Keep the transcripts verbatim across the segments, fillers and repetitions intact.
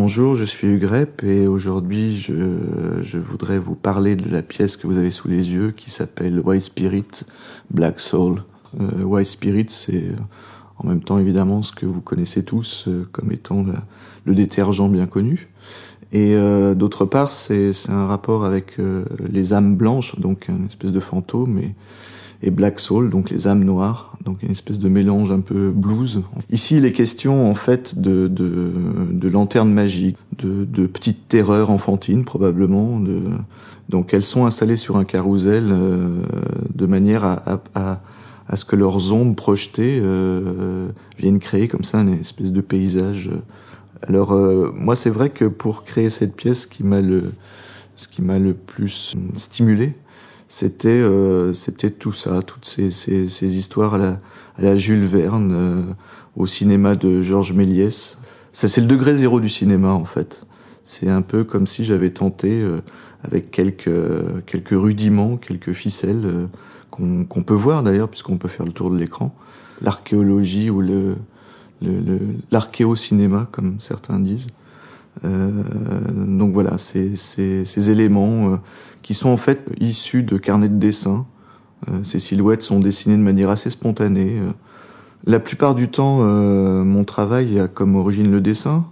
Bonjour, je suis Hugues Repp et aujourd'hui je, je voudrais vous parler de la pièce que vous avez sous les yeux qui s'appelle White Spirit, Black Soul. Euh, White Spirit, c'est en même temps évidemment ce que vous connaissez tous euh, comme étant le, le détergent bien connu. Et euh, d'autre part, c'est, c'est un rapport avec euh, les âmes blanches, donc une espèce de fantôme, et, et Black Soul, donc les âmes noires, donc une espèce de mélange un peu blues. Ici, il est question en fait de, de, de lanternes magiques, de, de petites terreurs enfantines probablement. De, donc elles sont installées sur un carrousel euh, de manière à, à, à, à ce que leurs ombres projetées euh, viennent créer comme ça une espèce de paysage. Alors euh, moi, c'est vrai que pour créer cette pièce, ce qui m'a le, ce qui m'a le plus stimulé, c'était euh, c'était tout ça, toutes ces, ces, ces histoires à la, à la Jules Verne, euh, au cinéma de Georges Méliès. Ça, c'est le degré zéro du cinéma en fait. C'est un peu comme si j'avais tenté euh, avec quelques quelques rudiments, quelques ficelles euh, qu'on qu'on peut voir d'ailleurs puisqu'on peut faire le tour de l'écran, l'archéologie ou le le, le l'archéo-cinéma comme certains disent. Euh, donc voilà, c'est, c'est, ces éléments euh, qui sont en fait issus de carnets de dessin. Euh, ces silhouettes sont dessinées de manière assez spontanée. Euh, la plupart du temps, euh, mon travail a comme origine le dessin,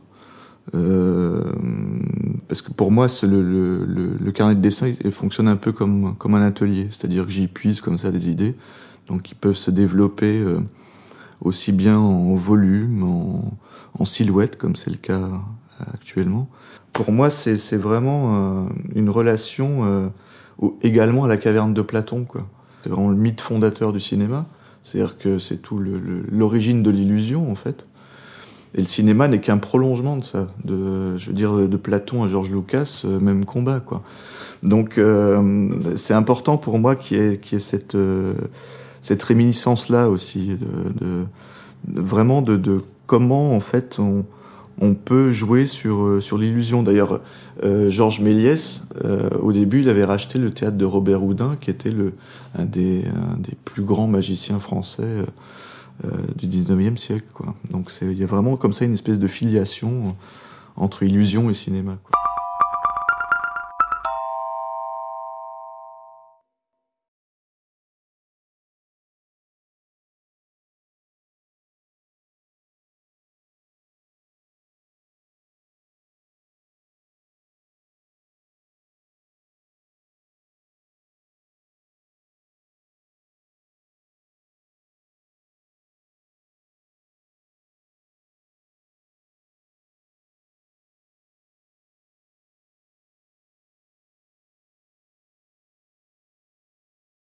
euh, parce que pour moi, c'est le, le, le, le carnet de dessin il fonctionne un peu comme, comme un atelier, c'est-à-dire que j'y puise comme ça des idées, donc qui peuvent se développer euh, aussi bien en volume, en, en silhouette, comme c'est le cas actuellement. Pour moi, c'est, c'est vraiment euh, une relation euh, au, également à la caverne de Platon, quoi. C'est vraiment le mythe fondateur du cinéma. C'est-à-dire que c'est tout le, le, l'origine de l'illusion, en fait. Et le cinéma n'est qu'un prolongement de ça. De, je veux dire, de Platon à George Lucas, euh, même combat, quoi. Donc, euh, c'est important pour moi qu'il y ait, qu'il y ait cette, euh, cette réminiscence-là aussi, de, de, de vraiment de, de comment, en fait, on on peut jouer sur sur l'illusion. D'ailleurs, euh, Georges Méliès, euh, au début, il avait racheté le théâtre de Robert Houdin, qui était le un des un des plus grands magiciens français euh, du dix-neuvième siècle, quoi. Donc c'est il y a vraiment comme ça une espèce de filiation entre illusion et cinéma, quoi.